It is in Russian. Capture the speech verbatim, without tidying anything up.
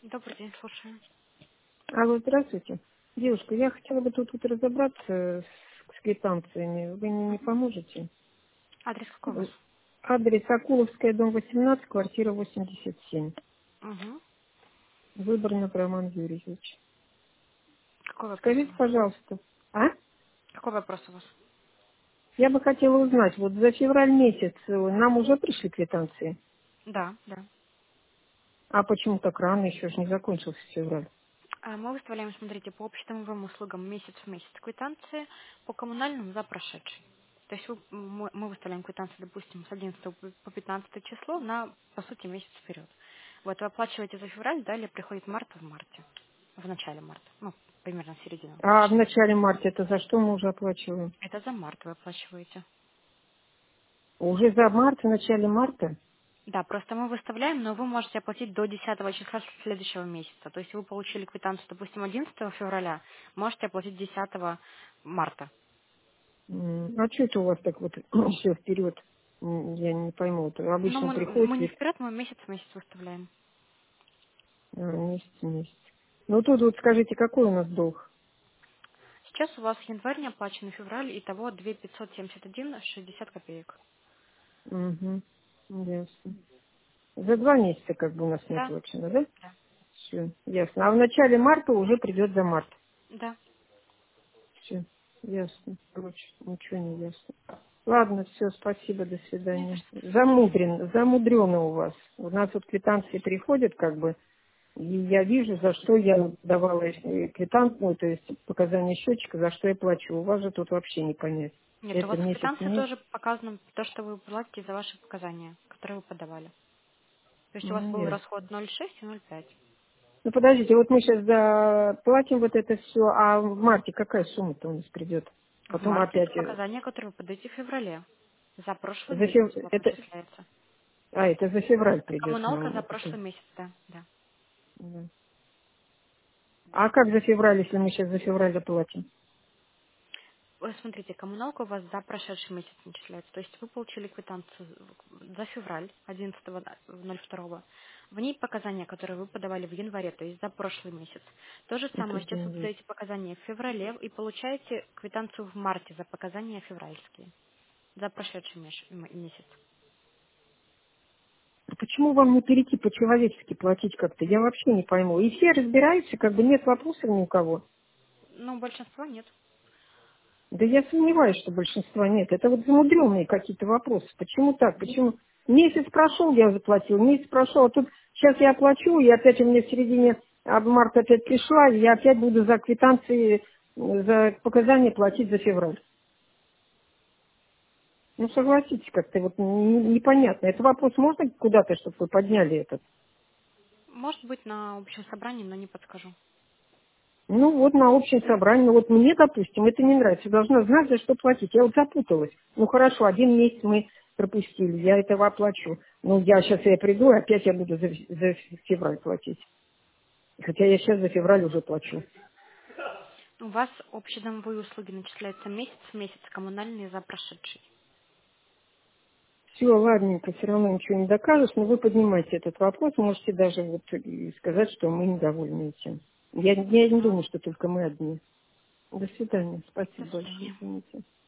Добрый день, слушаю. Алло, здравствуйте. Девушка, я хотела бы тут вот разобраться с, с квитанциями. Вы мне не поможете? Адрес какой у вас? Адрес Акуловская, дом восемнадцать, квартира восемьдесят семь. Угу. Выборнов Роман Юрьевич. Какой вопрос у Скажите, вас? пожалуйста, а? Какой вопрос у вас? Я бы хотела узнать, вот за февраль месяц э, нам уже пришли квитанции. Да, да. А почему так рано? Еще же не закончился февраль. А Мы выставляем, смотрите, по общедомовым услугам месяц в месяц квитанции, по коммунальным за прошедший. То есть вы- мы мы выставляем квитанции, допустим, с одиннадцатого по по пятнадцатое число на, по сути, месяц вперед. Вот вы оплачиваете за февраль, далее приходит март в марте, в начале марта, ну, примерно середина. А в начале марта это за что мы уже оплачиваем? Это за март вы оплачиваете. Уже за март, в начале марта? Да, просто мы выставляем, но вы можете оплатить до десятого числа следующего месяца. То есть вы получили квитанцию, допустим, одиннадцатого февраля, можете оплатить десятого марта. М, А что это у вас так вот все вперед? М, Я не пойму. Вот Но обычно мы, приходит мы не ведь вперед, мы месяц в месяц выставляем. а, месяц в месяц. Ну тут вот скажите, какой у нас долг? Сейчас у вас январь не оплачен, февраль, итого две тысячи пятьсот семьдесят один шестьдесят копеек. Угу. Ясно. За два месяца как бы у нас не Да, оплачено, да? да, Все, ясно. А в начале марта уже придет за март. да. Все, ясно. Короче, ничего не ясно. Ладно, все, спасибо, до Не за свидания. что, до свидания. Замудрен, замудрено у вас. У нас вот квитанции приходят как бы. И я вижу, за что я давала э, квитанцию, то есть показания счетчика, за что я плачу. У вас же тут вообще не понять. Нет, у Это вас в месяц квитанции месяц. тоже показано то, что вы платите за ваши показания, которые вы подавали. То есть у вас Ну, был ясно. расход ноль целых шесть и ноль целых пять. Ну, подождите, вот мы сейчас заплатим вот это все, а в марте какая сумма-то у нас придет? В Потом марте это опять... э, показания, которые вы подаете в феврале. За прошлый За месяц фев... вам это... начисляется. А, это за февраль придет Коммуналка за нам. Потом. прошлый месяц, да, да. Да. А как за февраль, если мы сейчас за февраль заплатим? Ой, смотрите, коммуналка у вас за прошедший месяц начисляется. То есть вы получили квитанцию за февраль, одиннадцатого ноль второго. В ней показания, которые вы подавали в январе, то есть за прошлый месяц. То же Это самое, в сейчас вы январе. подаете показания в феврале и получаете квитанцию в марте за показания февральские, за прошедший меш- м- месяц. А почему вам не перейти по-человечески платить как-то? Я вообще не пойму. И все разбираются, как бы нет вопросов ни у кого. Ну, большинства нет. Да я сомневаюсь, что большинства нет. Это вот замудренные какие-то вопросы. Почему так? Почему? Месяц прошел, я заплатил, месяц прошел, а тут сейчас я оплачу, и опять у меня в середине а, марта опять пришла, и я опять буду за квитанции, э, за показания платить за февраль. Ну, согласитесь, как-то вот н- непонятно. Это вопрос можно куда-то, чтобы вы подняли этот? Может быть, на общем собрании, но не подскажу. Ну, вот на общем собрании, ну, вот мне, допустим, это не нравится. Я должна знать, за что платить. Я вот запуталась. Ну, хорошо, один месяц мы пропустили, я этого оплачу. Ну, я сейчас я приду, и опять я буду за, за февраль платить. Хотя я сейчас за февраль уже плачу. У вас общедомовые услуги начисляются месяц в месяц, коммунальные за прошедший. Все, ладненько, все равно ничего не докажешь, но вы поднимаете этот вопрос, можете даже вот и сказать, что мы недовольны этим. Я, я не Хорошо. думаю, что только мы одни. До свидания. До Спасибо большое. свидания. Извините.